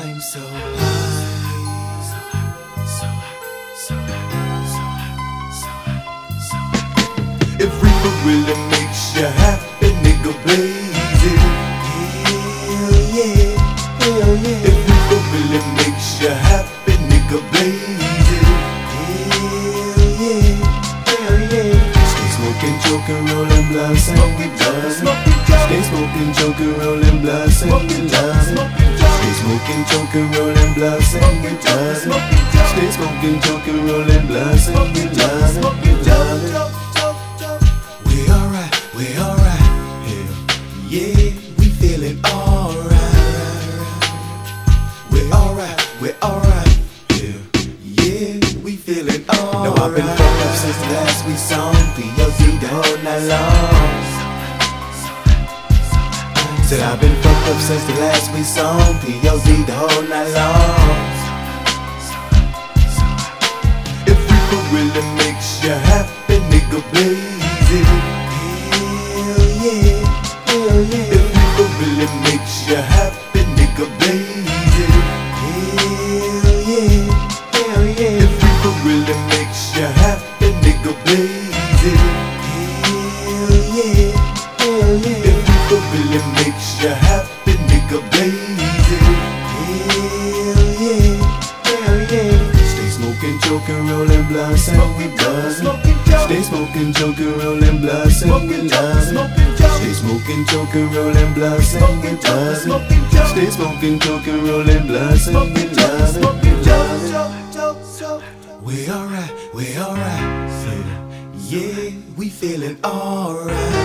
I'm so high. If reefer really makes you happy, nigga, blaze it. Hell yeah, hell yeah. If reefer really makes you happy, nigga, blaze it. Hell yeah, hell yeah. Stay smoking, joking, rolling blunts, and we love it. Stay smoking, joking, rolling blunts, and we love it. Stay smoking, joking, rolling blunts, and we love it. Stay smoking, joking, rolling blunts, and we love it. We love it. We alright, yeah, we feeling alright. We alright, yeah, we feeling alright. No, I've been fucked up since the last we saw POD the whole night long. Said I've been fucked up since the last we saw POD the whole night long. If reefer really makes you happy, nigga, blaze it. Hell yeah. If reefer really makes you happy, nigga, blaze it. Hell yeah, hell yeah. If reefer really makes you happy, nigga, blaze it. Hell yeah, hell yeah. If reefer really makes you happy, nigga, blaze it. Hell yeah, hell yeah. Stay smoking, joking, rolling blunts, and we buzz it. Stay smoking, joking, rolling blunts, and we love it. Stay smoking, joking, rolling blunts, and we buzz it. Stay smoking, joking, rolling blunts, and we love it. We love it. We alright, yeah, we feeling alright.